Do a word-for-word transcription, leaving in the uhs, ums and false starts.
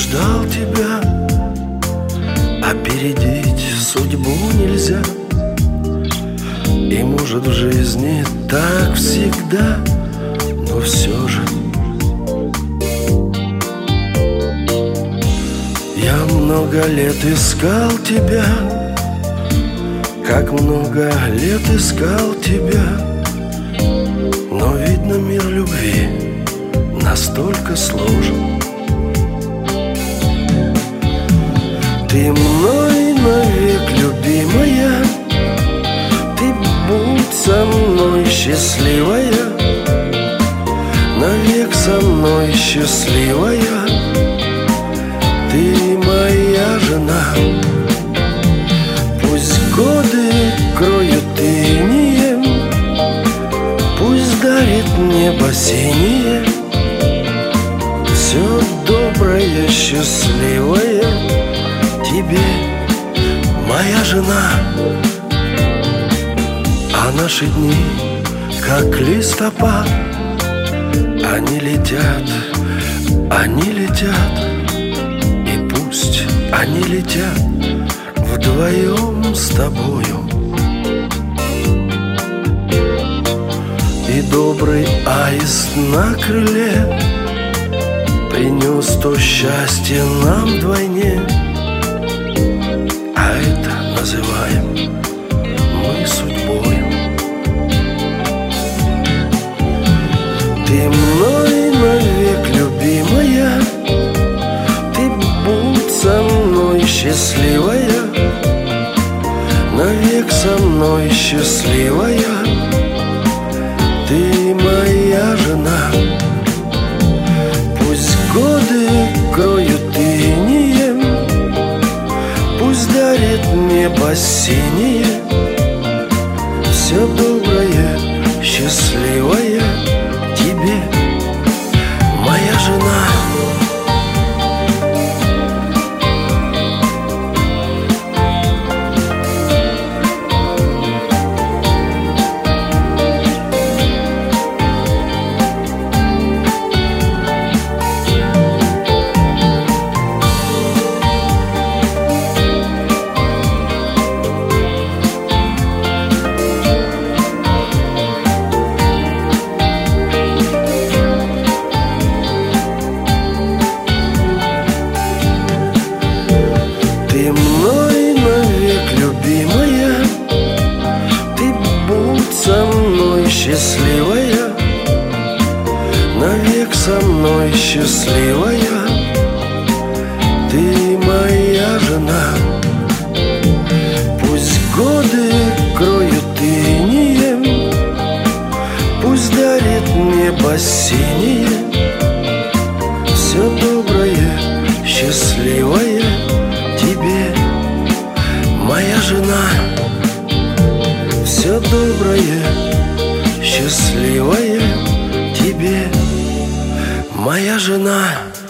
ждал тебя, опередить судьбу нельзя. И может в жизни так всегда, но все же я много лет искал тебя, как много лет искал тебя. Но видно, мир любви настолько сложен. Ты мной навек, любимая, ты будь со мной счастливая, навек со мной счастливая. Ты моя жена. Пусть годы кроют инеем, пусть дарит небо синее, все доброе, счастливое тебе, моя жена. А наши дни, как листопад, они летят, они летят. И пусть они летят вдвоем с тобою. И добрый аист на крыле принес то счастье нам вдвойне. А это называем мы судьбою. Ты мной навек, любимая, ты будь со мной счастливая, навек со мной счастливая. Ты моя жена. Пусть годы кроют инеем, пусть дарит небо синее, все доброе, счастливое тебе, моя жена. Ты мной навек, любимая, ты будь со мной счастливая, навек со мной счастливая. Ты моя жена. Пусть годы кроют инеем, пусть дарит небо синее, все доброе, счастливое тебе, моя жена. Все доброе, счастливое тебе, моя жена.